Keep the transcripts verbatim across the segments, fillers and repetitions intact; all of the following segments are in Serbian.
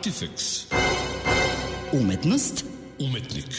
Artifex. Umetnost. Umetnik.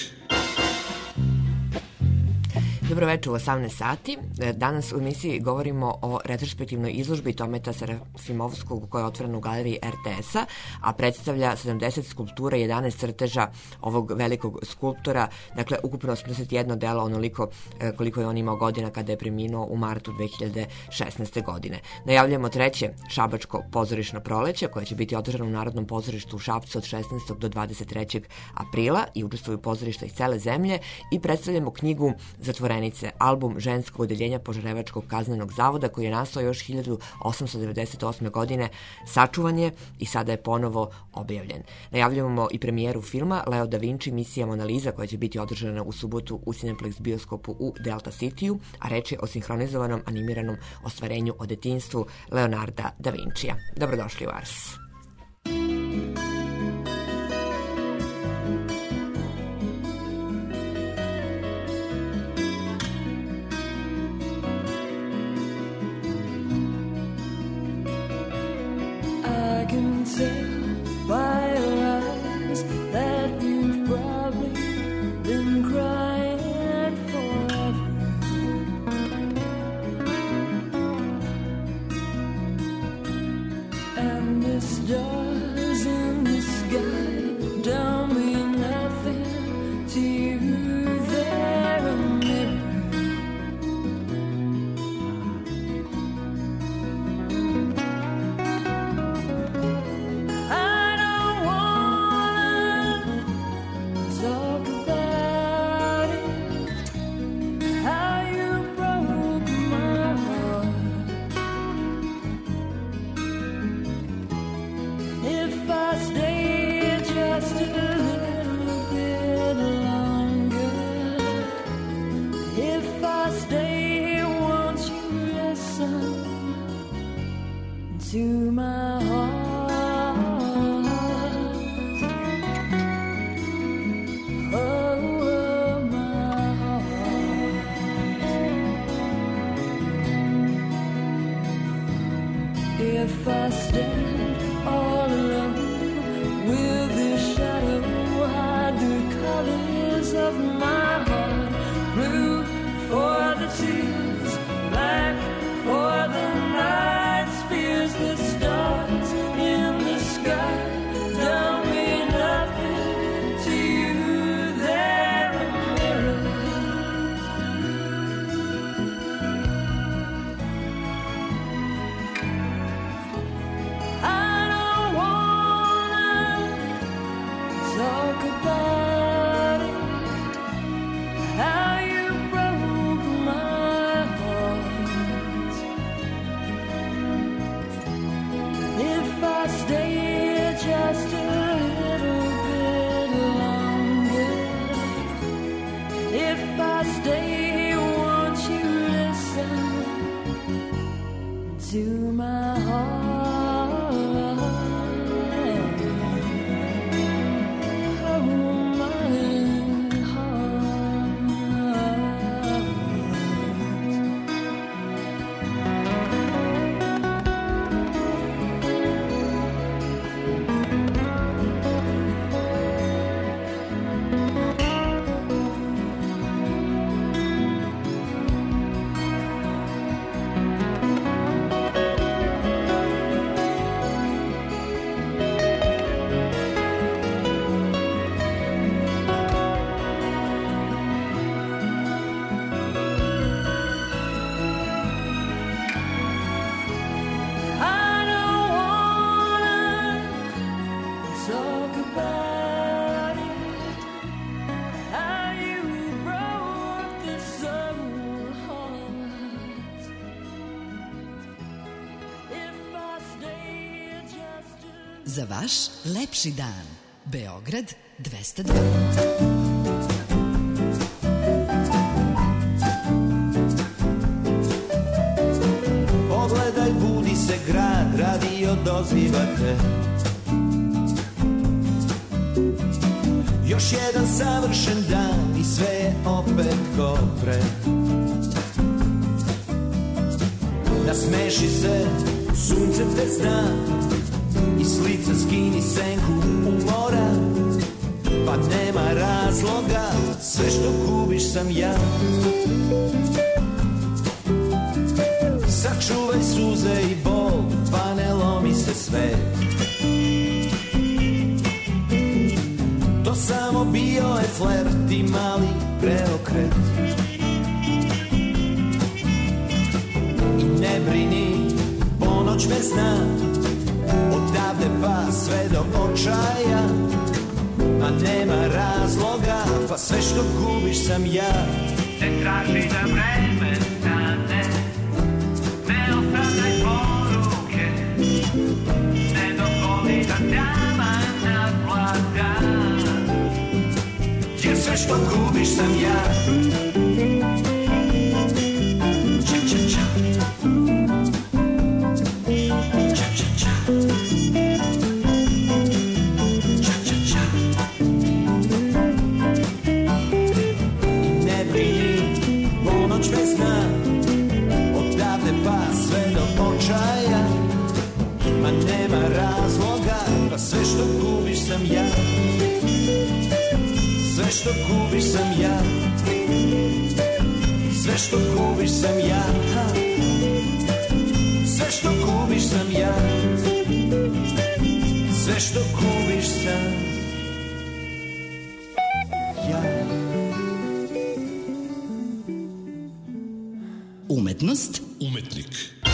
Dobro večer u osamnaest sati. Danas u emisiji govorimo o retrospektivnoj izložbi Tometa Serafimovskog koja je otvorena u galeriji er te es-a, a predstavlja sedamdeset skulptura i jedanaest crteža ovog velikog skulptora. Dakle, ukupno osamdeset jedno delo, onoliko koliko je on imao godina kada je preminuo u martu dve hiljade šesnaeste. godine. Najavljujemo treće šabačko pozorišno proleće koje će biti održano u Narodnom pozorištu u Šapcu od šesnaestog do dvadeset trećeg aprila i učestvuju pozorišta iz cele zemlje i predstavljamo knjigu Zatvorenice, album ženskog odeljenja Požarevačkog kaznenog zavoda koji je nastao još hiljadu osamsto devedeset osme. godine, sačuvan je i sada je ponovo objavljen. Najavljujemo i premijeru filma Leo da Vinci, misija Mona Lisa koja će biti održana u subotu u Cineplex bioskopu u Delta Cityu, a reč je o sinhronizovanom animiranom ostvarenju o detinjstvu Leonarda da Vincija. Dobrodošli u Ars. By your eyes that you've probably been crying forever, and the stars in the sky don't mean nothing to you. They're a mirror. To my heart, oh, my heart. If I stand all alone with the shadow, hide the colors of my heart. Blue for the tears, black for the night. The stars in the sky don't mean nothing to you. They're a mirror. I don't wanna talk about it, how you broke my heart. If I stay just a little bit longer, if I stay, won't you listen to my heart? Oh, my heart. Za vaš lepši dan. Beograd dvesta dva. Pogledaj, budi se grad, radio doziva te. Još jedan savršen dan i sve je opet ko pre. Nasmeši se, sunce te zna, i s lica skini senku umora, pa nema razloga, sve što gubiš sam ja. Sačuvaj suze i bol, pa ne lomi se sve. To samo bio je flert i mali preokret. I ne brini, ponoć me zna, odavde pa sve do očaja. A nema razloga, pa sve što gubiš sam ja. Ne traži da vreme stane, ne ostavljaj poruke, ne dozvoli da tama nadvlada, jer sve što gubiš sam ja. Ča, ča, ča. Ča, ča, ča. Ča, ča, ča. I ne brini, ponoć me zna, odavde pa sve do očaja. Ma nema razloga, pa sve što gubiš sam ja. Sve što gubiš sam ja. Sve što gubiš sam ja. Sve što gubiš sam ja. Sve što gubiš sam ja. Umetnost, Umetnik.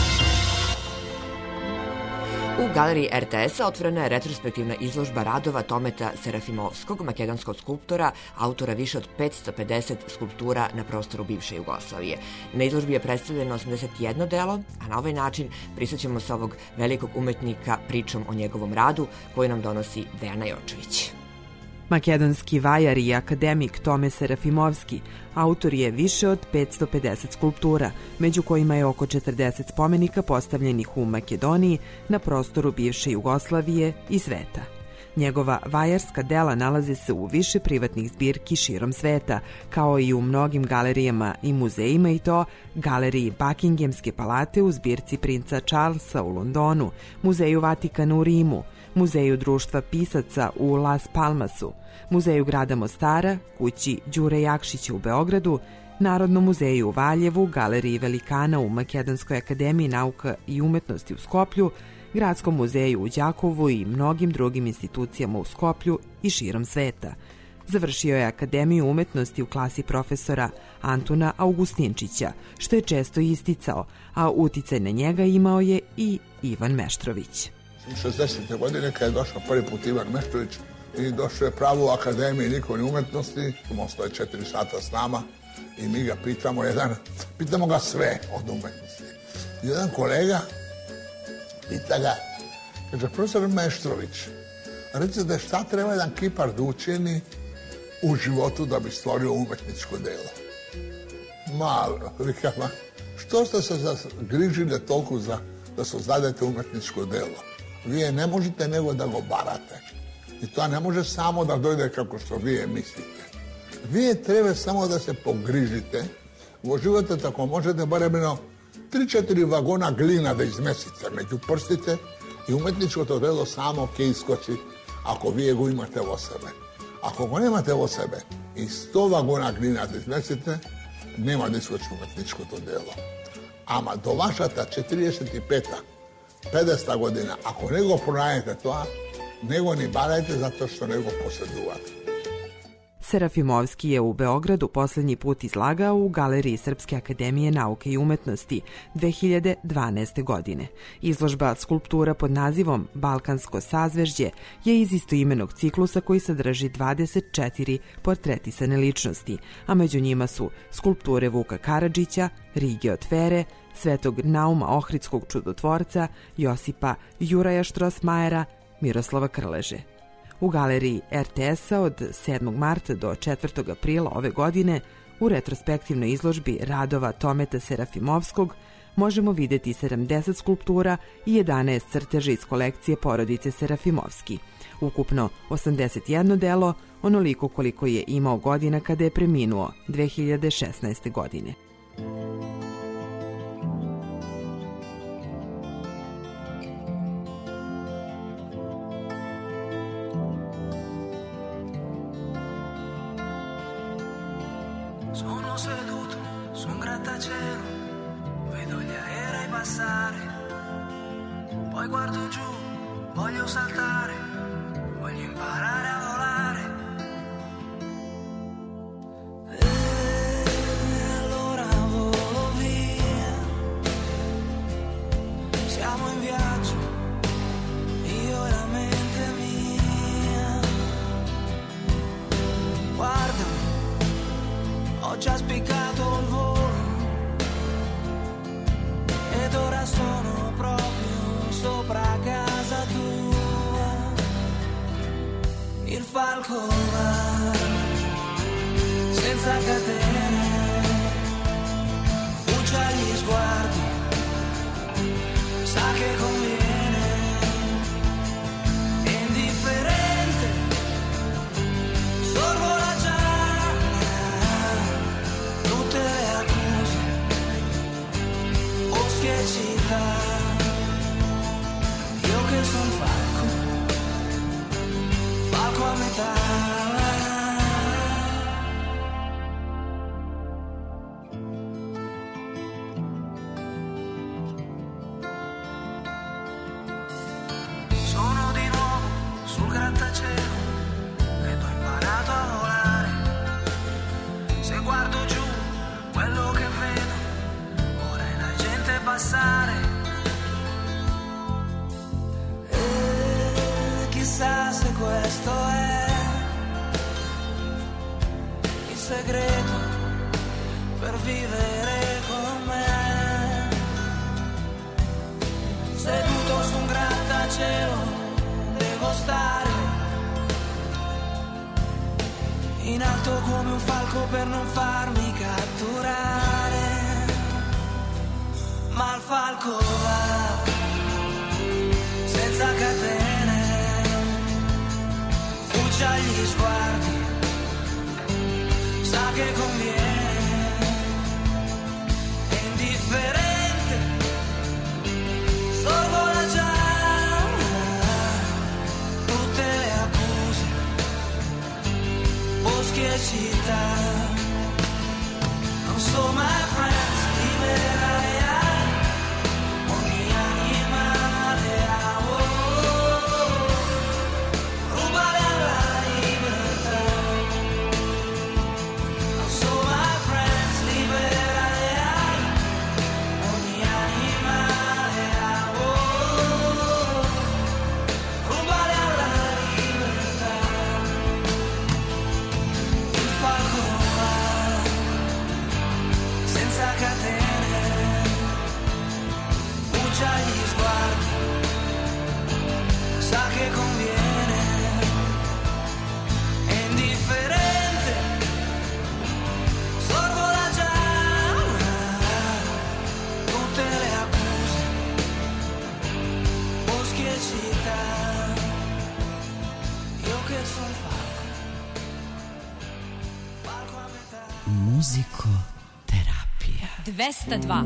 U galeriji er te es-a otvorena je retrospektivna izložba radova Tometa Serafimovskog, makedonskog skulptora, autora više od petsto pedeset skulptura na prostoru bivše Jugoslavije. Na izložbi je predstavljeno osamdeset jedno delo, a na ovaj način prisjećamo se ovog velikog umetnika pričom o njegovom radu koju nam donosi Dejana Jočević. Makedonski vajar i akademik Tome Serafimovski autor je više od petsto pedeset skulptura, među kojima je oko četrdeset spomenika postavljenih u Makedoniji na prostoru bivše Jugoslavije i sveta. Njegova vajarska dela nalaze se u više privatnih zbirki širom sveta, kao i u mnogim galerijama i muzejima, i to galeriji Buckinghamske palate u zbirci princa Charlesa u Londonu, muzeju Vatikana u Rimu, muzeju društva pisaca u Las Palmasu, muzeju grada Mostara, kući Đure Jakšića u Beogradu, Narodnom muzeju u Valjevu, galeriji velikana u Makedonskoj akademiji nauka i umetnosti u Skoplju, Gradskom muzeju u Đakovu i mnogim drugim institucijama u Skoplju i širom sveta. Završio je Akademiju umetnosti u klasi profesora Antuna Augustinčića, što je često isticao, a uticaj na njega imao je i Ivan Meštrović. šezdesete godine kad je došao prvi put Ivan Meštrović i došao je pravo u Akademiji likovne umetnosti, ostao je četiri sata s nama i mi ga pitamo jedan, pitamo ga sve od umetnosti. Jedan kolega pita ga, kaže, profesor Meštrović, recite šta treba jedan kipar da učini u životu da bi stvorio umetničko delo? Malo, rikama, što ste se zagrižili toliko za, da sozdadete umetničko delo? Vi je ne možete nego da go barate. I to ne može samo da dojde kako što vi je mislite. Vi je treba samo da se pogrižite, uživate tako možete barem tri četiri vagona glina da izmesite među prstite i umetničko to delo samo ke iskoči ako vi ga imate o sebe. Ako ga nemate o sebe i sto vagona glina da izmesite, nema da iskoči umetničko to delo. Ama do vaša ta četrdeset peta pedeseta godina, ako nego pronajdete to, nego ni barajte zato što nego posjedujete. Serafimovski je u Beogradu poslednji put izlagao u Galeriji Srpske akademije nauke i umetnosti dve hiljade dvanaeste. godine. Izložba skulptura pod nazivom Balkansko sazvežđe je iz istoimenog ciklusa koji sadrži dvadeset četiri portretisane ličnosti, a među njima su skulpture Vuka Karadžića, Rige od Fere, Svetog Nauma Ohridskog čudotvorca, Josipa Juraja Štrosmajera, Miroslava Krleže. U galeriji er te es-a od sedmog marta do četvrtog aprila ove godine u retrospektivnoj izložbi radova Tometa Serafimovskog možemo videti sedamdeset skulptura i jedanaest crteža iz kolekcije porodice Serafimovski. Ukupno osamdeset jedno delo, onoliko koliko je imao godina kada je preminuo dve hiljade šesnaeste. godine. passare, poi guardo giù, voglio saltare, voglio imparare a volare. E allora volo via, siamo in viaggio, io e la mente mia. Guarda, ho già spiccato il volo ed ora sono proprio sopra casa tua. Il falco va senza catene, brucia gli sguardi, sa che conviene, è indifferente, sorvola già tutte le accuse, boschi e città. Io che son falco, falco a metà. Sono di nuovo sul grattacielo ed ho imparato a volare. Se guardo giù, quello che vedo ora è la gente passare. E chissà se questo è il segreto per vivere con me. Seduto su un grattacielo devo stare in alto come un falco per non farmi catturare. Ma il falco va senza catene, brucia gli sguardi, sa che conviene, è indifferente, sorvola già tutte le accuse, boschi e città. Non so my friends, liberare ogni animale a oh, rubare alla libertà. Non so my friends, liberare ogni animale a oh, rubare alla libertà. Il falco va senza catene, brucia gli sguardi, sa che conviene, è indifferente, sorvola già tutte le accuse, boschi e città. Io che son falco, falco a metà. Muzikoterapija. dvesta dva.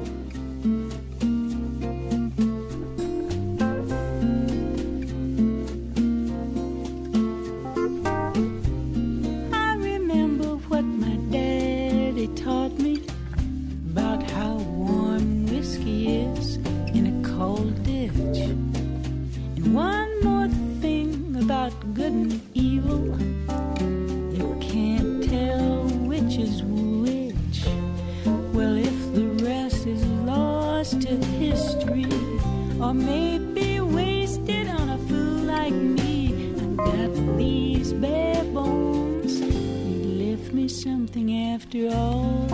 I remember what my daddy taught me about how warm whiskey is in a cold ditch. And one more thing about good and evil, you can't tell which is which. Well, if the rest is lost to history, or maybe wasted on a fool like me, I've got these bare bones. You left me something after all.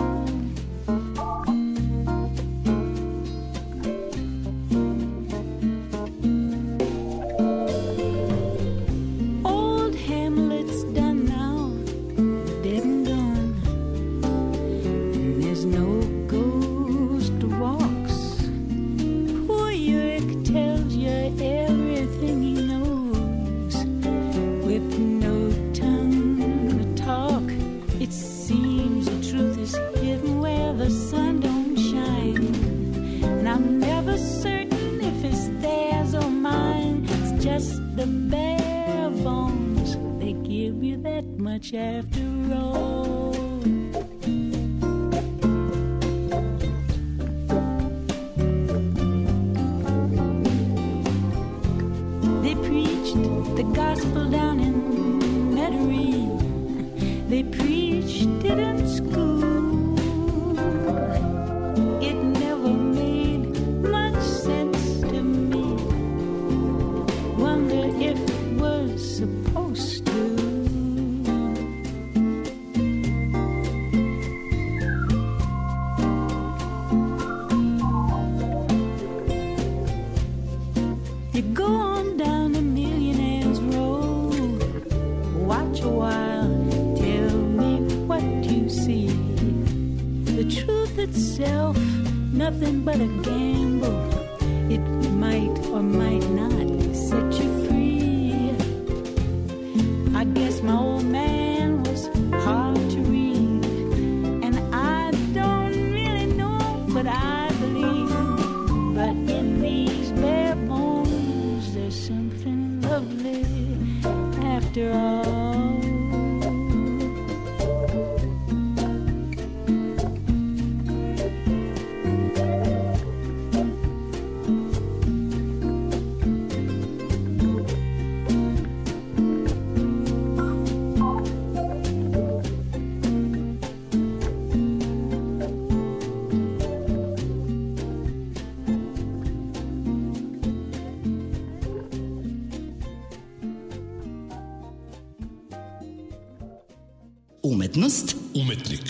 Old Hamlet's done now, dead and gone, and there's no ghost walks. Poor Yorick tells you everything he knows, with no tongue to talk. It seems the truth is hidden where the sun don't shine, and I'm never certain if it's theirs or mine. It's just the bare bones, they give you that much after all. gospel down in Metairie. They preached it in school. It never made much sense to me. Wonder if it was supposed to. You go on down the Millionaires Road. Watch a while, tell me what you see. The truth itself, nothing but a gamble. It might or might not set you free. I guess my old man was hard to read, and I don't really know what I believe. But in these bare bones, there's something lovely after all. Umetnost, umetnik.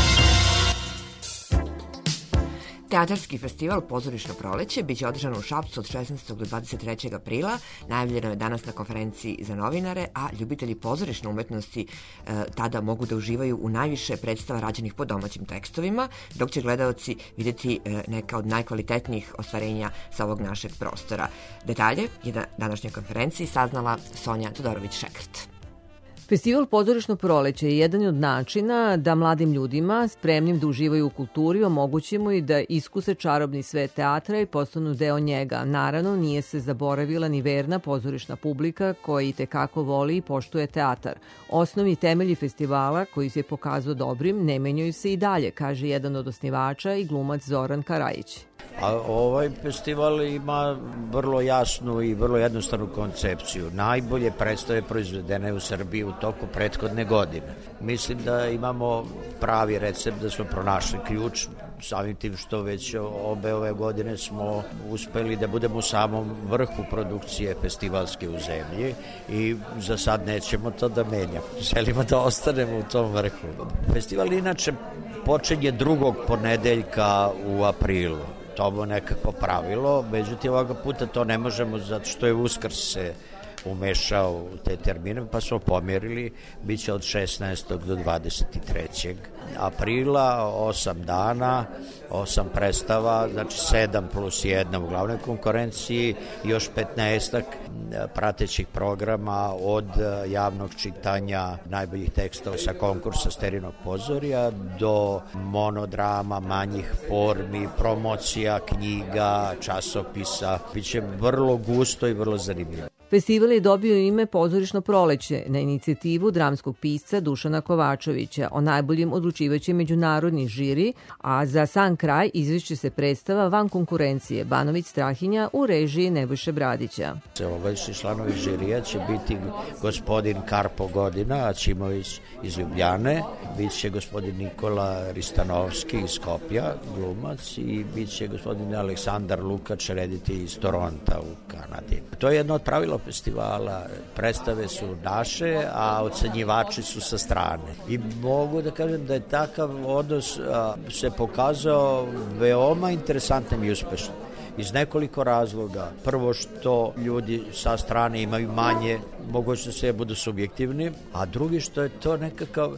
Teatarski festival Pozorišno proleće biće održan u Šapcu od šesnaestog do dvadeset trećeg aprila. Najavljeno je danas na konferenciji za novinare, a ljubitelji pozorišne umetnosti e, tada mogu da uživaju u najviše predstava rađenih po domaćim tekstovima, dok će gledaoci vidjeti e, neka od najkvalitetnijih ostvarenja sa ovog našeg prostora. Detalje je na današnjoj konferenciji saznala Sonja Todorović-Šekrt. Festival Pozorišno proleće je jedan od načina da mladim ljudima spremnim da uživaju u kulturi omogućimo i da iskuse čarobni svet teatra i postanu deo njega. Naravno, nije se zaboravila ni verna pozorišna publika koja i tekako voli i poštuje teatar. Osnovni temelji festivala, koji se pokazao dobrim, ne menjaju se i dalje, kaže jedan od osnivača i glumac Zoran Karajić. A ovaj festival ima vrlo jasnu i vrlo jednostavnu koncepciju. Najbolje predstave proizvedene u Srbiji u toku prethodne godine. Mislim da imamo pravi recept, da smo pronašli ključ, samim tim što već obe ove godine smo uspeli da budemo u samom vrhu produkcije festivalske u zemlji i za sad nećemo to da menjamo. Želimo da ostanemo u tom vrhu. Festival inače počinje drugog ponedeljka u aprilu. To bo nekako pravilo, međutim ovoga puta to ne možemo zato što je Uskrs se umešao u te termine, pa smo pomjerili, bit će od šesnaestog do dvadeset trećeg aprila, osam dana, osam predstava, znači sedam plus jedna u glavnoj konkurenciji, još petnaestak pratećih programa od javnog čitanja najboljih tekstova sa konkursa Sterinog pozorja do monodrama, manjih formi, promocija, knjiga, časopisa. Biće vrlo gusto i vrlo zanimljivo. Festival je dobio ime Pozorišno proleće na inicijativu dramskog pisca Dušana Kovačevića. O najboljim odlučivaće međunarodni žiri, a za sam kraj izvešće se predstava van konkurencije Banović Strahinja u režiji Nebojše Bradića. Ovajši članovi žirija će biti gospodin Karpo Godina, Aćimović iz Ljubljane, bit će gospodin Nikola Ristanovski iz Skopja, glumac, i bit će gospodin Aleksandar Lukač, reditelj iz Toronta u Kanadi. To je jedno od pravila festivala. Predstave su naše, a ocenjivači su sa strane. I mogu da kažem da je takav odnos a, se pokazao veoma interesantnim i uspešnim. Iz nekoliko razloga. Prvo što ljudi sa strane imaju manje mogućnosti da budu subjektivni, a drugi što je to nekakav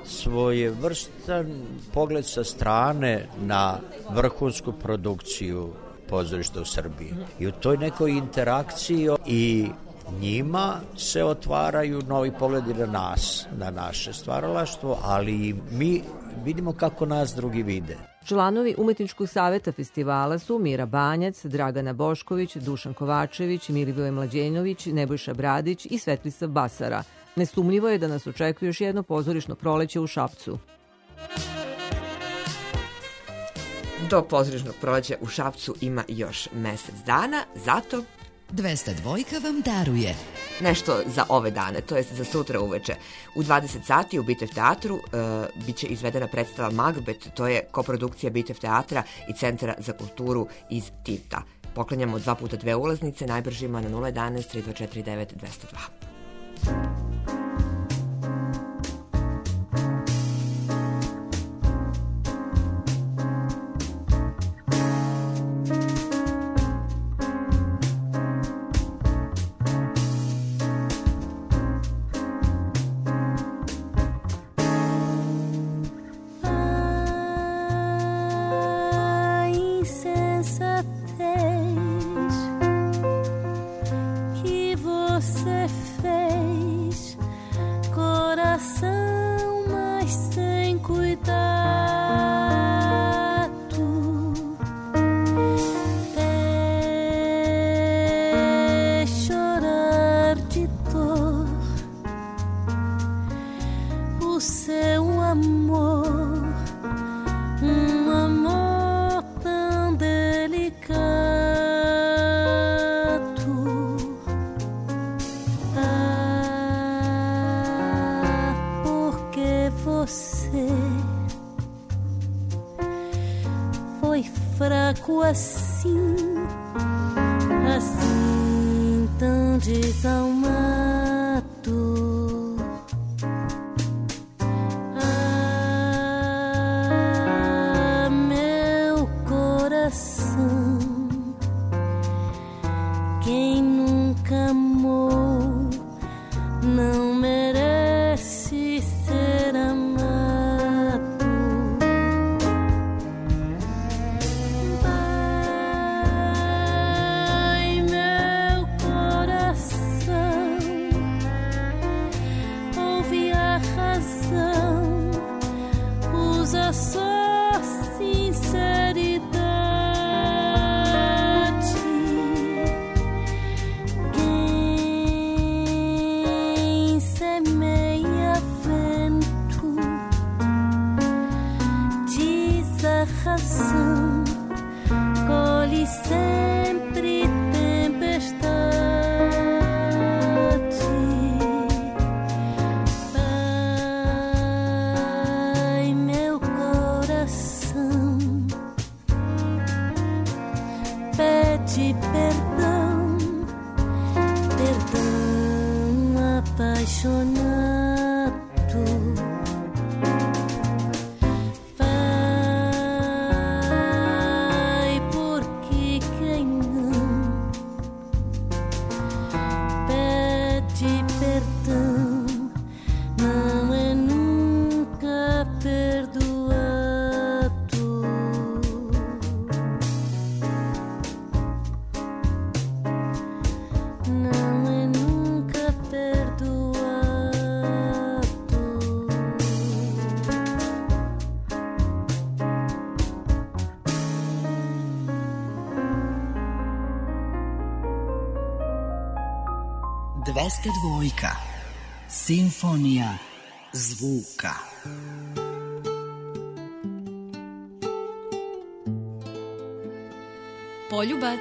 svojevrstan pogled sa strane na vrhunsku produkciju pozorišta u Srbiji. I u toj nekoj interakciji i njima se otvaraju novi pogledi na nas, na naše stvaralaštvo, ali i mi vidimo kako nas drugi vide. Članovi Umetničkog saveta festivala su Mira Banjac, Dragana Bošković, Dušan Kovačević, Milivoje Mlađenović, Nebojša Bradić i Svetlisav Basara. Nesumljivo je da nas očekuje još jedno pozorišno proleće u Šapcu. Do pozorišnog proleća u Šapcu ima još mesec dana, zato dvesta dvojka vam daruje nešto za ove dane, to jest za sutra uveče. U dvadeset sati u Bitev teatru uh, bit će izvedena predstava Magbet, to je koprodukcija Bitev teatra i Centra za kulturu iz Tivta. Poklanjamo dva puta dve ulaznice najbržima na nula jedanaest tri dva četiri devet dvesta dva. dvesta dvojka. Simfonija zvuka. Poljubac.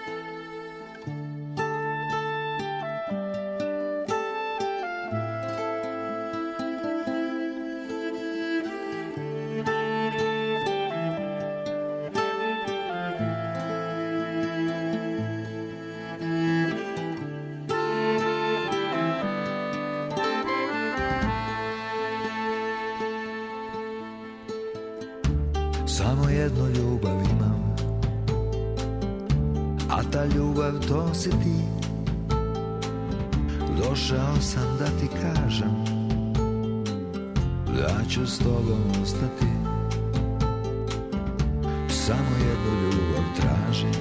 Samo jednu ljubav imam, a ta ljubav to si ti. Došao sam da ti kažem da ću s tobom ostati. Samo jednu ljubav tražim,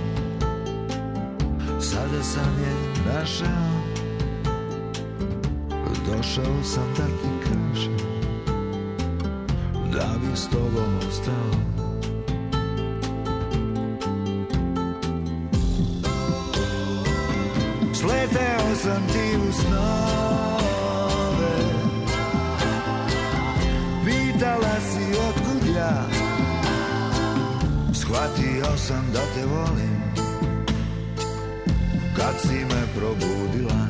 sada sam je našao. Došao sam da ti kažem da bi s tobom ostao. Sleteo sam ti u snove, pitala si otkud ja. Shvatio sam da te volim, kad si me probudila.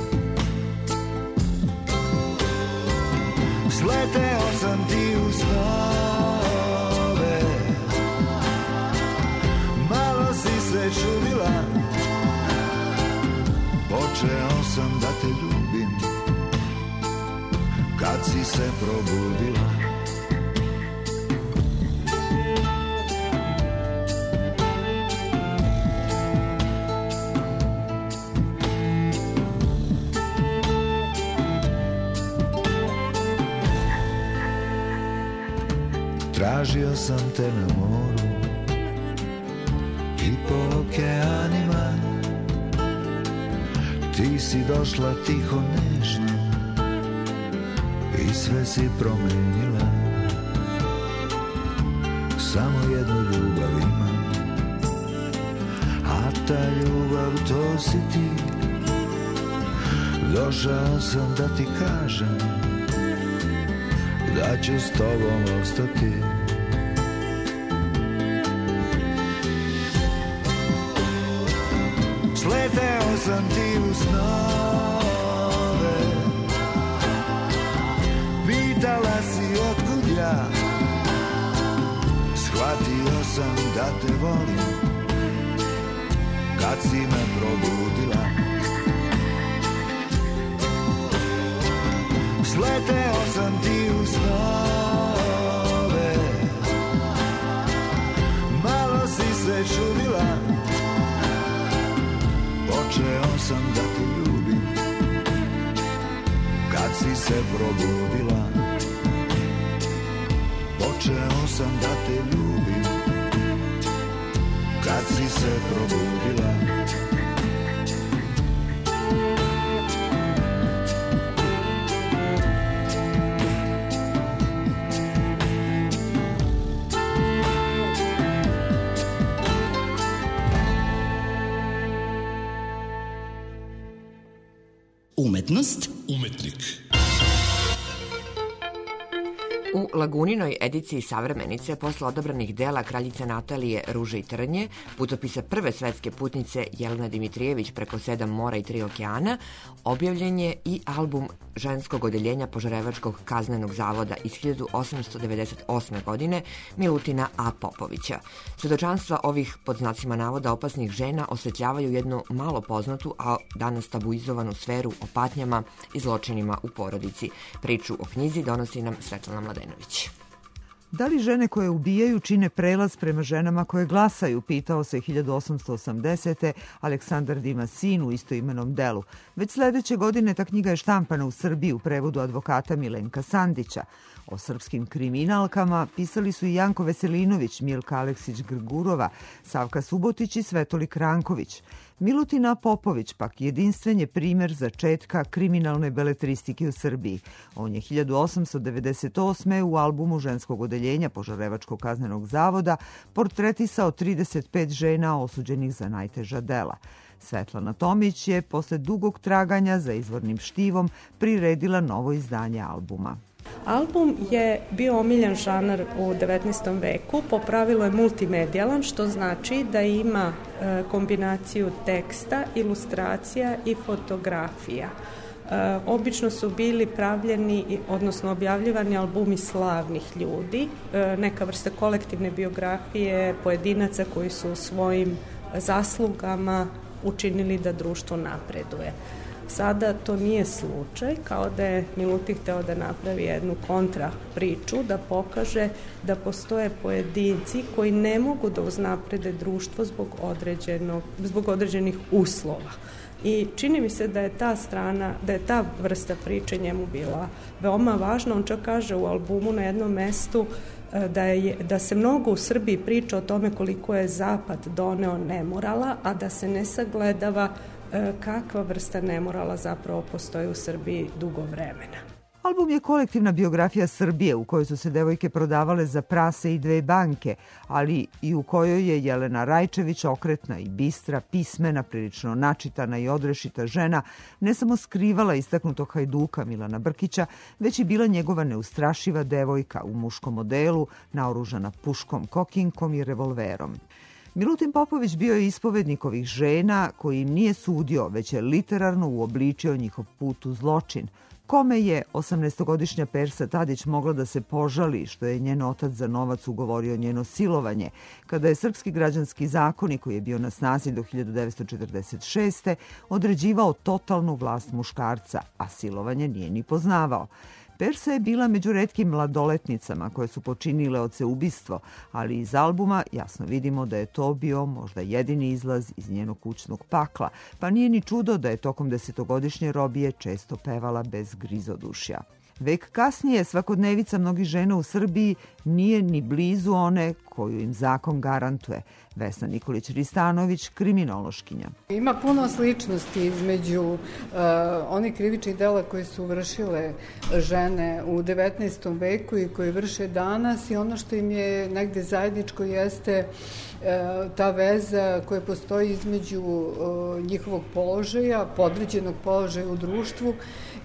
Sleteo sam ti u snove, malo si se čudila. Počeo sam da te ljubim kad si se probudila. Tražio sam te na moru i po okeanima. Ti si došla tiho, nežno i sve si promenila. Samo jednu ljubav imam, a ta ljubav to si ti. Došao sam da ti kažem da ću s tobom ostati. Sleteo sam ti u snove, pitala si otkud ja. Shvatio sam da te volim kad si me probudila. Sleteo sam ti u snove, malo si se čudila. Počeo sam da te ljubim kad si se probudila. Počeo sam da te ljubim kad si se probudila. Umetnost, umetnik. U Laguninoj ediciji Savremenice, posle odabranih dela kraljice Natalije Ruže i trnje, putopisa prve svetske putnice Jelena Dimitrijević preko sedam mora i tri okeana, objavljen je i album ženskog odeljenja Požarevačkog kaznenog zavoda iz hiljadu osamsto devedeset osme. godine Milutina A. Popovića. Svedočanstva ovih, pod znacima navoda, opasnih žena osvetljavaju jednu malo poznatu, a danas tabuizovanu sferu o patnjama i zločinima u porodici. Priču o knjizi donosi nam Svetlana Mladenović. Da li žene koje ubijaju čine prelaz prema ženama koje glasaju, pitao se hiljadu osamsto osamdesete. Aleksandar Dimasin u istoimenom delu. Već sledeće godine ta knjiga je štampana u Srbiji u prevodu advokata Milenka Sandića. O srpskim kriminalkama pisali su i Janko Veselinović, Milka Aleksić-Grgurova, Savka Subotić i Svetolik Ranković. Milutina Popović pak jedinstven je primer začetka kriminalne beletristike u Srbiji. On je hiljadu osamsto devedeset osme. u albumu ženskog odeljenja Požarevačkog kaznenog zavoda portretisao trideset pet žena osuđenih za najteža dela. Svetlana Tomić je posle dugog traganja za izvornim štivom priredila novo izdanje albuma. Album je bio omiljen žanar u devetnaestom veku, po pravilu je multimedijalan, što znači da ima e, kombinaciju teksta, ilustracija i fotografija. E, obično su bili pravljeni, odnosno objavljivani albumi slavnih ljudi, e, neka vrsta kolektivne biografije pojedinaca koji su svojim zaslugama učinili da društvo napreduje. Sada to nije slučaj, kao da je Milutin hteo da napravi jednu kontra priču, da pokaže da postoje pojedinci koji ne mogu da uznaprede društvo zbog, određenog, zbog određenih uslova. I čini mi se da je ta strana, da je ta vrsta priče njemu bila veoma važna. On čak kaže u albumu na jednom mestu da, je, da se mnogo u Srbiji priča o tome koliko je Zapad doneo nemorala, a da se ne sagledava kakva vrsta nemorala zapravo postoji u Srbiji dugo vremena. Album je kolektivna biografija Srbije u kojoj su se devojke prodavale za prase i dve banke, ali i u kojoj je Jelena Rajčević okretna i bistra, pismena, prilično načitana i odrešita žena, ne samo skrivala istaknutog hajduka Milana Brkića, već i bila njegova neustrašiva devojka u muškom modelu, naoružana puškom, kokinkom i revolverom. Milutin Popović bio je ispovednik ovih žena koji im nije sudio, već je literarno uobličio njihov put u zločin. Kome je osamnaestogodišnja Persa Tadić mogla da se požali što je njen otac za novac ugovorio njeno silovanje, kada je Srpski građanski zakonik, koji je bio na snazi do hiljadu devetsto četrdeset šeste. određivao totalnu vlast muškarca, a silovanje nije ni poznavao. Persa je bila među retkim mladoletnicama koje su počinile odseubistvo, ali iz albuma jasno vidimo da je to bio možda jedini izlaz iz njenog kućnog pakla, pa nije ni čudo da je tokom desetogodišnje robije često pevala bez grizodušja. Vek kasnije svakodnevica mnogih žena u Srbiji nije ni blizu one koju im zakon garantuje. Vesna Nikolić-Ristanović, kriminološkinja. Ima puno sličnosti između uh, onih krivičnih dela koje su vršile žene u devetnaestom veku i koje vrše danas, i ono što im je negde zajedničko jeste uh, ta veza koja postoji između uh, njihovog položaja, podređenog položaja u društvu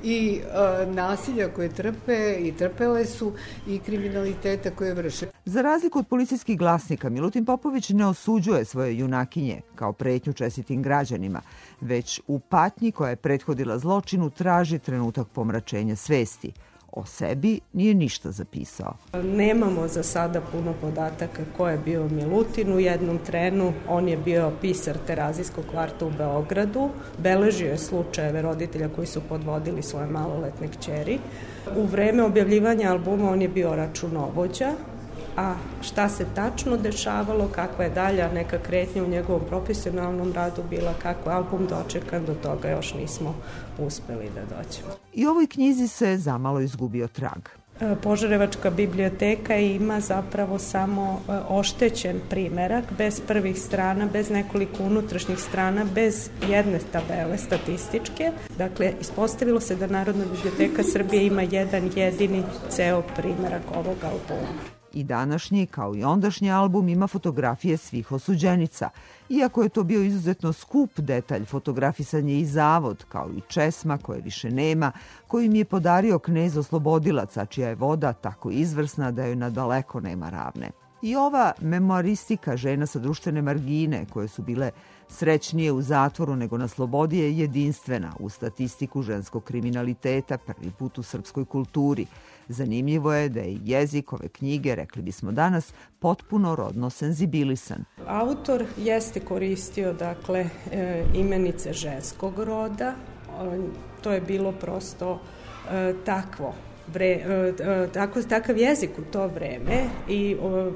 i uh, nasilja koje trpe i trpele su i kriminaliteta koje vrše. Za razliku od policijskih glasnika, Milutin Popović ne osuđuje svoje junakinje kao pretnju čestitim građanima, već u patnji koja je prethodila zločinu traži trenutak pomračenja svesti. O sebi nije ništa zapisao. Nemamo za sada puno podataka ko je bio Milutin. U jednom trenu on je bio pisar Terazijskog kvarta u Beogradu. Beležio je slučajeve roditelja koji su podvodili svoje maloletne kćeri. U vreme objavljivanja albuma on je bio računovođa, a šta se tačno dešavalo, kakva je dalja neka kretnja u njegovom profesionalnom radu bila, kako je album dočekan, do toga još nismo uspeli da dođemo. I ovoj knjizi se zamalo izgubio trag. Požarevačka biblioteka ima zapravo samo oštećen primerak, bez prvih strana, bez nekoliko unutrašnjih strana, bez jedne tabele statističke. Dakle, ispostavilo se da Narodna biblioteka Srbije ima jedan jedini ceo primerak ovog albuma. I današnji, kao i ondašnji album, ima fotografije svih osuđenica. Iako je to bio izuzetno skup detalj, fotografisan je i zavod, kao i česma koje više nema, koju mi je podario knez Oslobodilac, a čija je voda tako izvrsna da joj nadaleko nema ravne. I ova memoaristika žena sa društvene margine, koje su bile srećnije u zatvoru nego na slobodi, je jedinstvena u statistiku ženskog kriminaliteta, prvi put u srpskoj kulturi. Zanimljivo je da je jezik ove knjige, rekli bismo danas, potpuno rodno senzibilisan. Autor jeste koristio, dakle, e, imenice ženskog roda. E, to je bilo prosto e, takvo. Vre, e, tako, takav jezik u to vreme i e,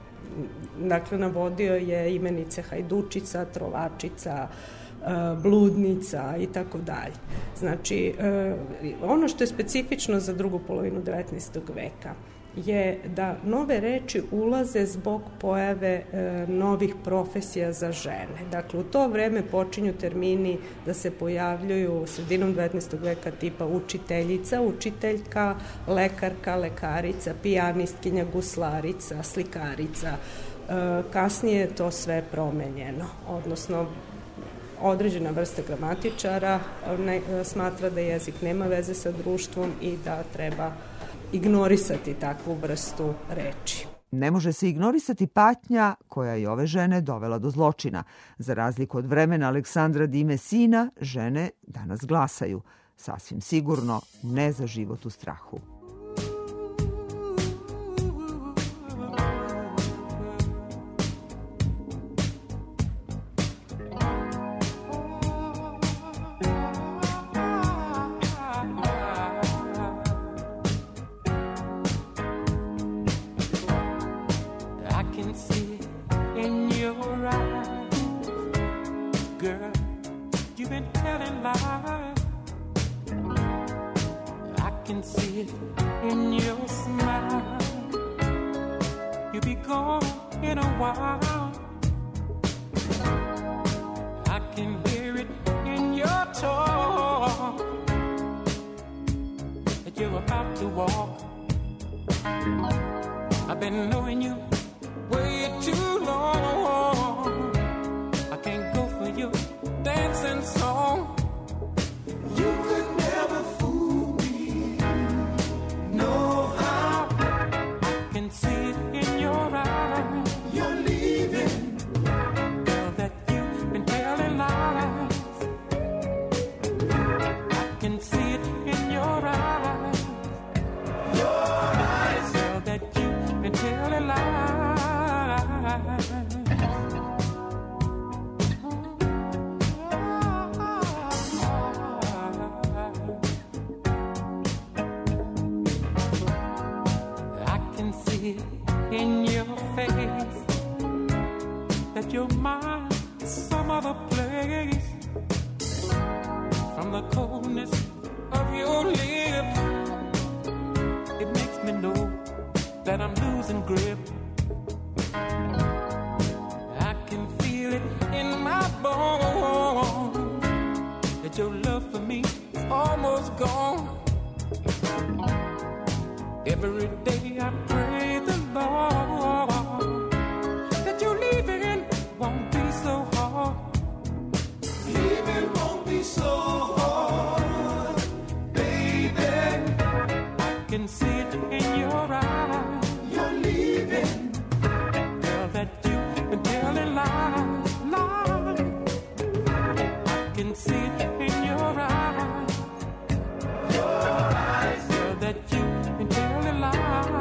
dakle, navodio je imenice hajdučica, trovačica, bludnica i tako dalje. Znači, ono što je specifično za drugu polovinu devetnaestog veka je da nove reči ulaze zbog pojave novih profesija za žene. Dakle, u to vreme počinju termini da se pojavljuju sredinom devetnaestog veka tipa učiteljica, učiteljka, lekarka, lekarica, pijanistkinja, guslarica, slikarica. Kasnije je to sve promenjeno, odnosno određena vrsta gramatičara ne, smatra da jezik nema veze sa društvom i da treba ignorisati takvu vrstu reči. Ne može se ignorisati patnja koja je ove žene dovela do zločina. Za razliku od vremena Aleksandra Dime sina, žene danas glasaju. Sasvim sigurno ne za život u strahu. from the coldness of your lips. It makes me know that I'm losing grip. I can feel it in my bones that your love for me is almost gone. Every day I pray the Lord that you leaving won't be so hard. Leaving won't be so hard, baby. I can see it in your eyes. You're leaving, girl, that you've been telling lies, lies. I can see it in your eyes, your eyes, girl, that you've been telling lies.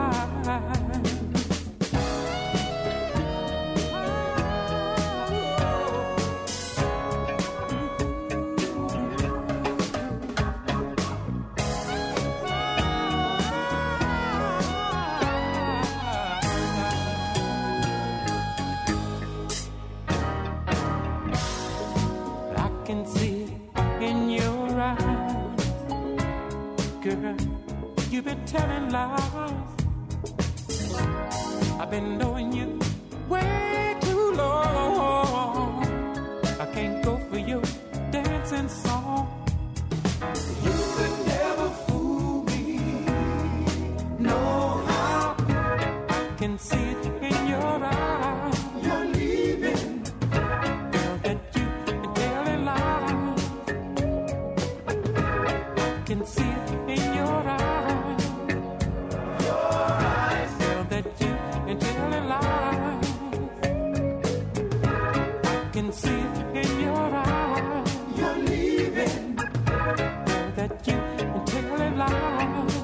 You've been telling lies. I've been knowing you way too long. I can't go for your dancing song. You could never fool me, no how. I can see it in your eyes. You're leaving, girl, that you've been telling lies. I can see it in your eyes. See it in your eyes. You're leaving, that you're telling lies.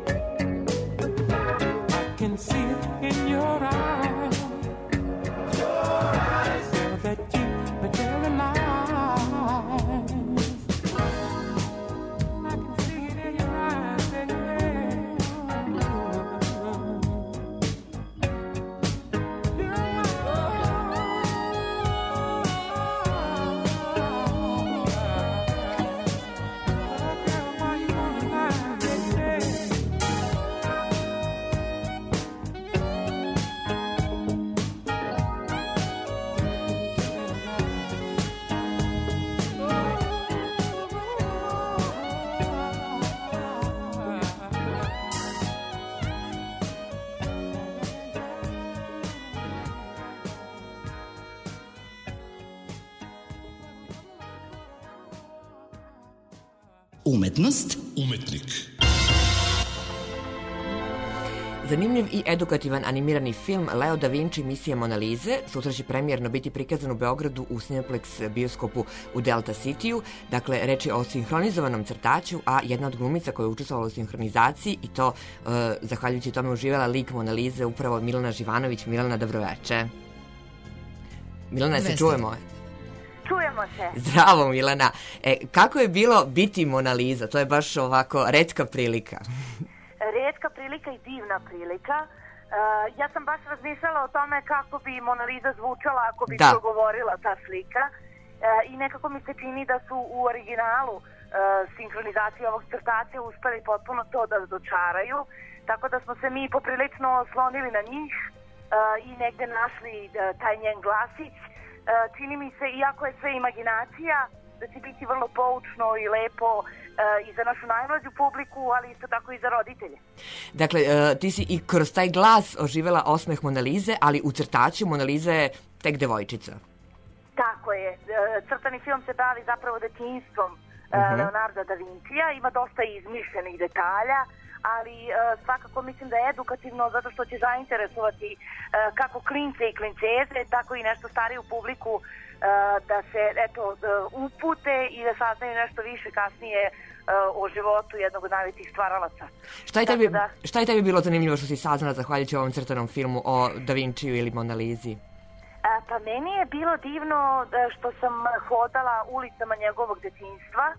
I can see it in your eyes. Your eyes, that you're telling lies. I can see it in your eyes, yeah. Umetnost, umetnik. Zanimljiv i edukativan animirani film Leo da Vinci misija Mona Lize sutra će premijerno biti prikazan u Beogradu u Cineplex bioskopu u Delta Cityu. Dakle, reč je o sinhronizovanom crtaću, a jedna od glumica koja je učestvovala u sinhronizaciji i to uh, zahvaljujući tome uživala lik Mona Lize upravo Milana Živanović. Milana, dobroveče. Milana, se čujemo? Čujemo se. Zdravo, Milana. E, kako je bilo biti Mona Lisa? To je baš ovako retka prilika. Retka prilika i divna prilika. Uh, ja sam baš razmišljala o tome kako bi Mona Lisa zvučala ako bi progovorila ta slika. Uh, I nekako mi se čini da su u originalu uh, sinhronizacije ovog crtaća uspeli potpuno to da dočaraju. Tako da smo se mi poprilično oslonili na njih uh, i negde našli uh, taj njen glasić. Čini mi se, iako je sve imaginacija, da će biti vrlo poučno i lepo uh, i za našu najmlađu publiku, ali isto tako i za roditelje. Dakle, uh, ti si i kroz taj glas oživela osmeh Mona Lize, ali u crtaću Mona Liza je tek devojčica. Tako je. Uh, crtani film se bavi zapravo detinjstvom uh, uh-huh. Leonarda da Vincija, ima dosta izmišljenih detalja, ali uh, svakako mislim da je edukativno zato što će zainteresovati uh, kako klince i klinceze, tako i nešto stariju publiku uh, da se eto, uh, upute i da saznaju nešto više kasnije uh, o životu jednog od najvećih stvaralaca. Šta je, tebi, da, šta je tebi bilo zanimljivo što si saznala zahvaljujući ovom crtanom filmu o Da Vinciju ili Mona Lizi? Uh, pa meni je bilo divno što sam hodala ulicama njegovog detinjstva.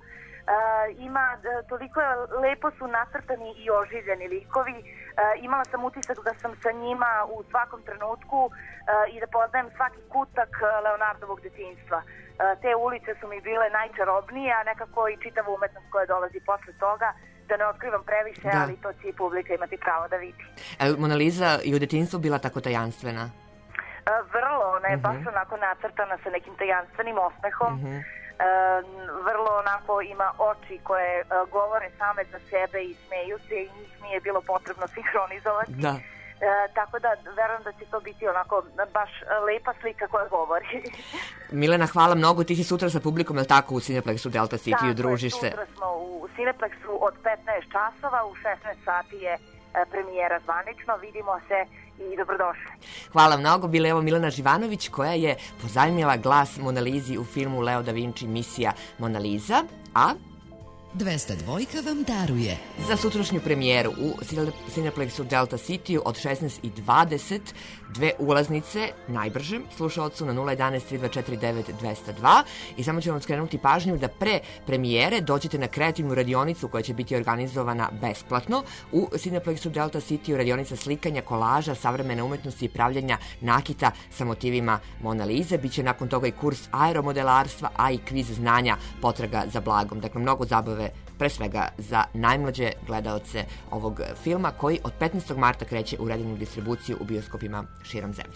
ima, toliko je, lepo su nacrtani i oživljeni likovi. Imala sam utisak da sam sa njima u svakom trenutku i da poznajem svaki kutak Leonardovog detinjstva. Te ulice su mi bile najčarobnije, a nekako i čitava umetnost koja dolazi posle toga, da ne otkrivam previše, da. Ali to će i publika imati pravo da vidi. E, Mona Lisa i u detinjstvu bila tako tajanstvena? Vrlo, ona je uh-huh. baš onako nacrtana sa nekim tajanstvenim osmehom. Uh-huh. E, vrlo onako ima oči koje e, govore same za sebe i smeju se i njih nije bilo potrebno sinhronizovati. Da. E, tako da verujem da će to biti onako baš lepa slika koja govori. Milena, hvala mnogo. Ti si sutra sa publikom, je li tako, u Cineplexu Delta City, družiš se? Tako je, sutra smo u Cineplexu od petnaest časova, u šesnaest sati je premijera zvanično, vidimo se i dobrodošli. Hvala mnogo. Bila je evo Milena Živanović koja je pozajmila glas Mona Lizi u filmu Leo da Vinci Misija Mona Lisa, a dvesta dva vam daruje za sutrašnju premijeru u Cineplexu Delta City od šesnaest i dvadeset dve ulaznice najbržem slušalcu na nula jedan jedan tri dva četiri devet dva zero dva i samo ću vam skrenuti pažnju da pre premijere dođete na kreativnu radionicu koja će biti organizovana besplatno u Cineplexu Delta City, radionica slikanja, kolaža, savremene umetnosti i pravljenja nakita sa motivima Mona Lise. Biće nakon toga i kurs aeromodelarstva, a i kviz znanja potraga za blagom. Dakle, mnogo zabave pre svega za najmlađe gledaoce ovog filma koji od petnaestog marta kreće u redovnu distribuciju u bioskopima širom zemlje.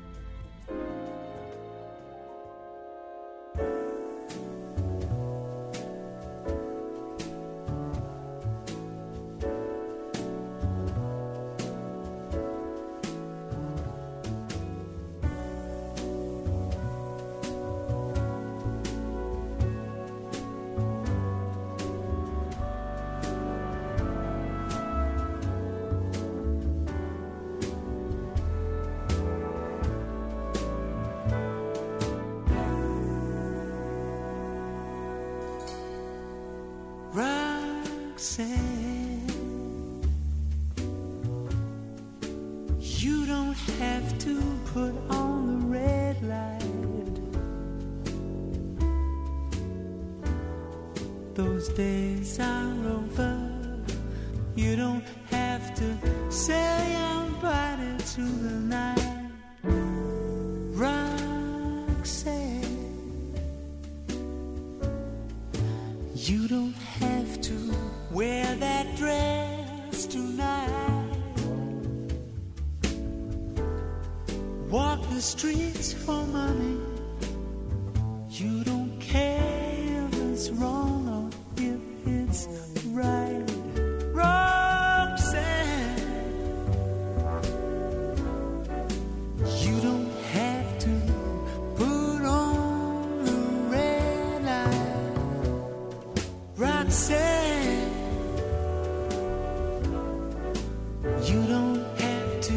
You don't have to put on the red light. Those days are over. You don't have to sell your body to the night. Roxanne, you don't have to wear that dress tonight. Walk the streets for money. You don't care if it's wrong or if it's right. Roxanne, you don't have to put on the red light. Roxanne, you don't have to.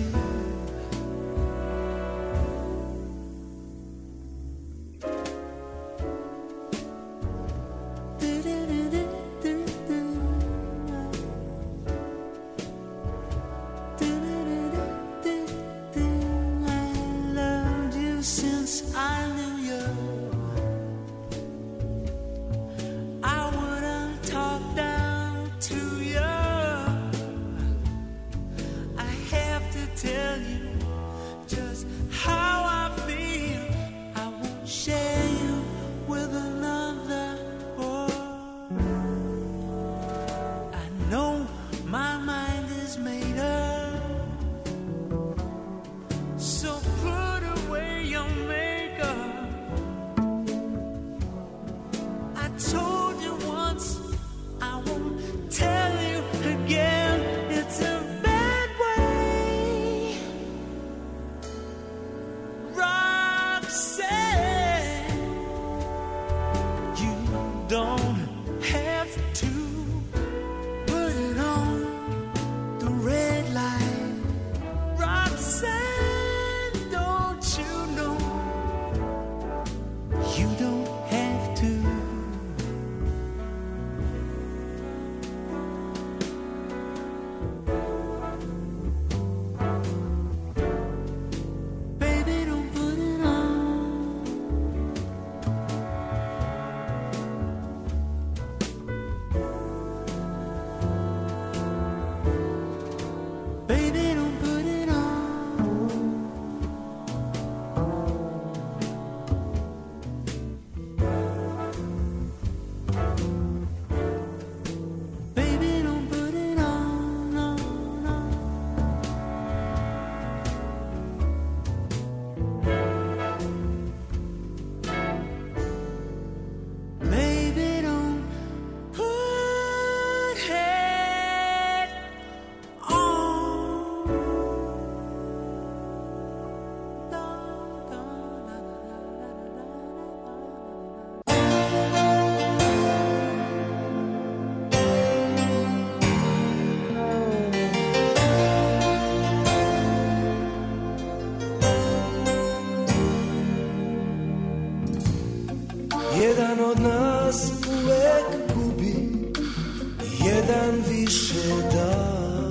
Jedan od nas uvek gubi, jedan više da.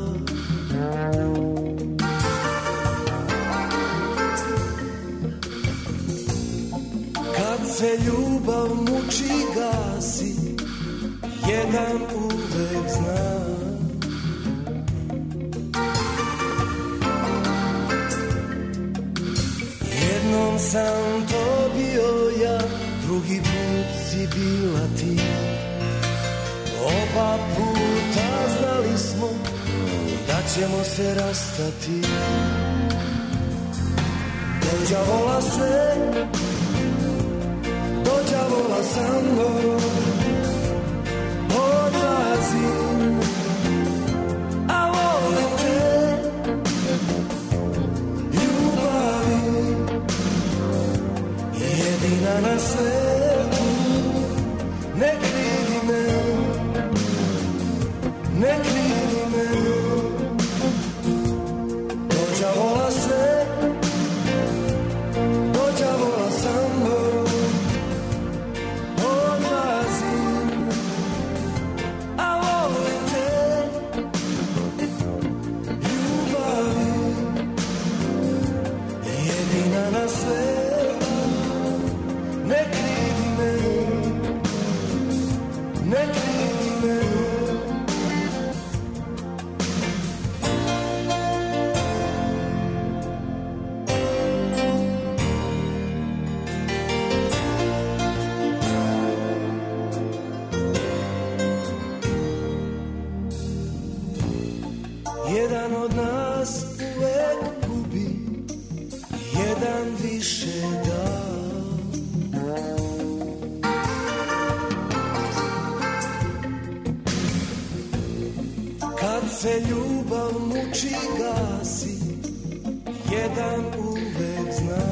Kad se ljubav muči gasi, jedan uvek zna. Jednom sam to bio ja, drugi put si bila ti. Oba puta znali smo da ćemo se rastati. Do đavola sve, do đavola sa mnom odlazim, a volim te, ljubavi, jedina na svetu, ne krivi me, ne krivi me. Do đavola sve, do đavola sa mnom odlazim, a volim te, ljubavi, jedina na svetu, ne krivi me, ne krivi me. Jedan od nas uvek gubi, jedan više da. Kad se ljubav muči gasi, jedan uvek zna.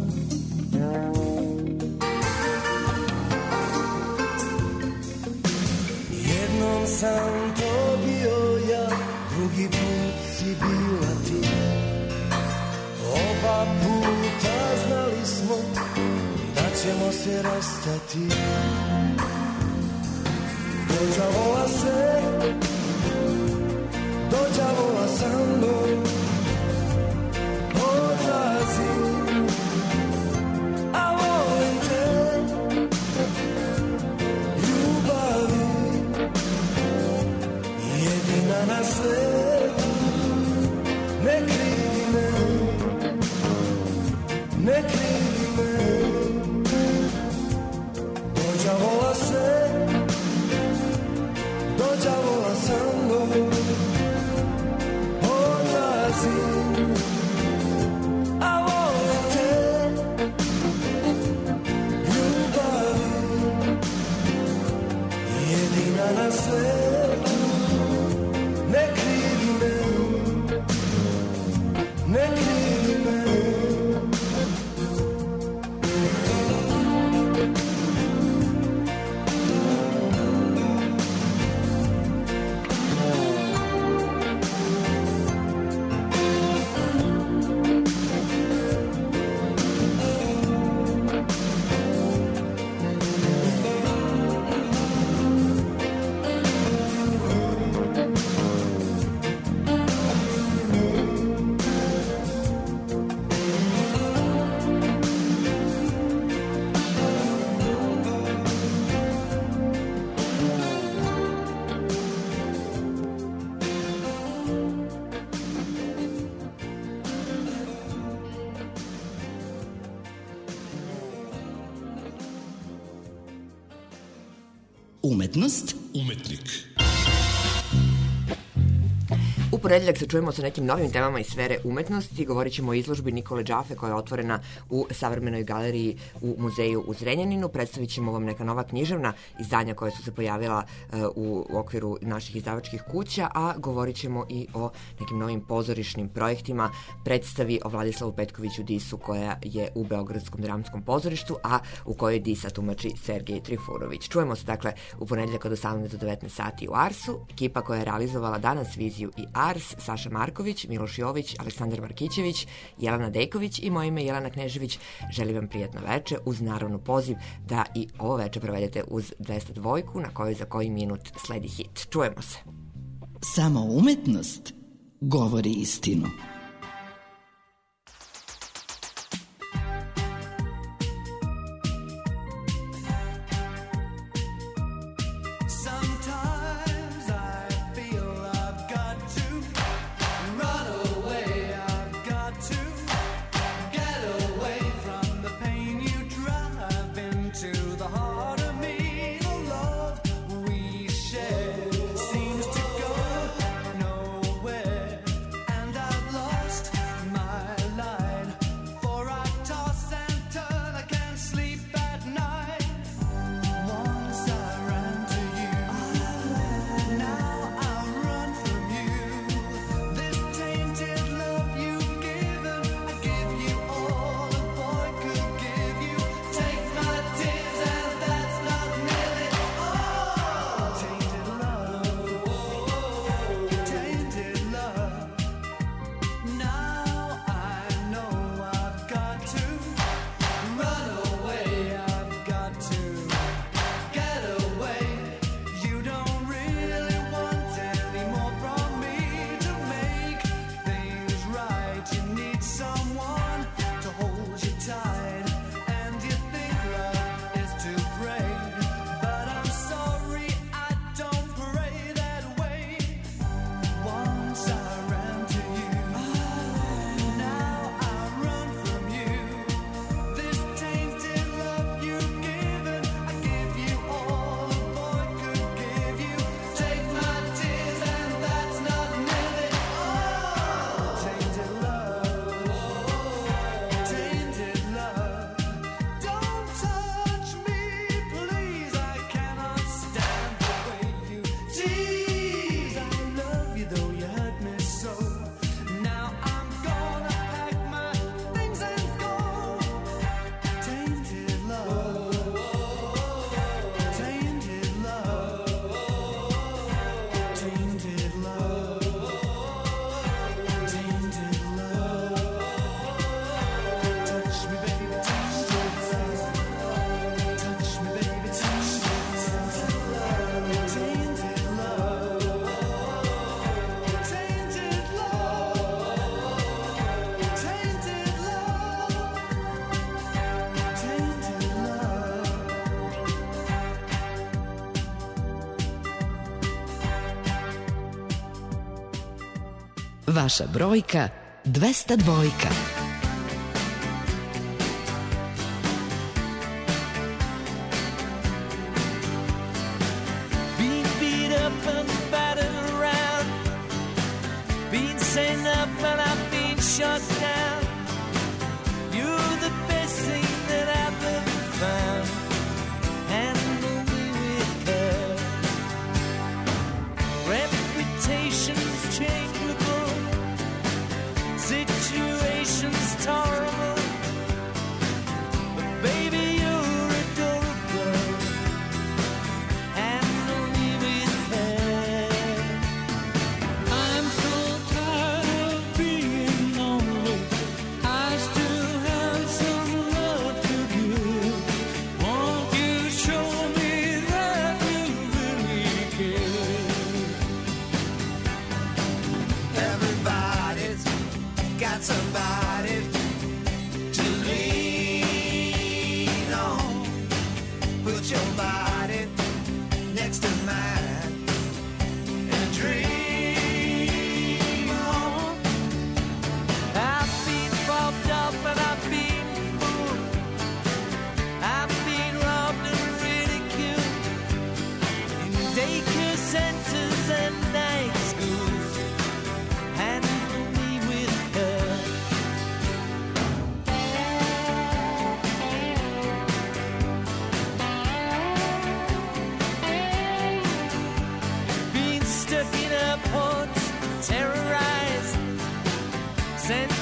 Jednom sam to bio ja, drugi put si bila ti. Oba puta znali smo da ćemo se rastati. Do đavola se, do đavola sa mnom odlazim, a volim te, ljubavi, jedina na svetu, ne krivi me, ne krivi me. Do đavola se, do đavola sa mnom odlazim, a volim te, ljubavi, jedina na svetu, ne krivi me, ne krivi me. Umetnost, umetnik. U ponedeljak se čujemo sa nekim novim temama iz sfere umetnosti. Govorit ćemo o izložbi Nikole Džafe koja je otvorena u Savremenoj galeriji u muzeju u Zrenjaninu. Predstavit ćemo vam neka nova književna izdanja koja su se pojavila uh, u okviru naših izdavačkih kuća, a govorit ćemo i o nekim novim pozorišnim projektima, predstavi o Vladislavu Petkoviću Disu koja je u Beogradskom dramskom pozorištu, a u kojoj Disa tumači Sergej Trifunović. Čujemo se dakle u ponedeljak od osamnaest do devetnaest sati u Arsu. Ekipa koja je realizovala danas viziju i art Lars, Saša Marković, Miloš Jović, Aleksandar Markićević, Jelena Dejković i moje ime Jelena Knežević. Želim vam prijatno veče uz naravno poziv da i ovo veče provedete uz dvesta dvojku na kojoj za koji minut sledi hit. Čujemo se. Samo umetnost govori istinu. Vaša brojka dvesta dvojka. Being beat up and battered around, being sent up and I've been shut down. You're the best thing that I've ever found. Handle me with care. Reputation's changeable, situation's terrible, but baby you're adorable. Handle me with care. I'm so tired of being lonely. I still have some love to give. Won't you show me that you really care? Everybody's got somebody to lean on. Put your body next to mine and dream on. I've been propped up and I've been fooled. I've been robbed and ridiculed in daycare centers and night schools. Handle me with care. Being stuck in airports, terrorized, sent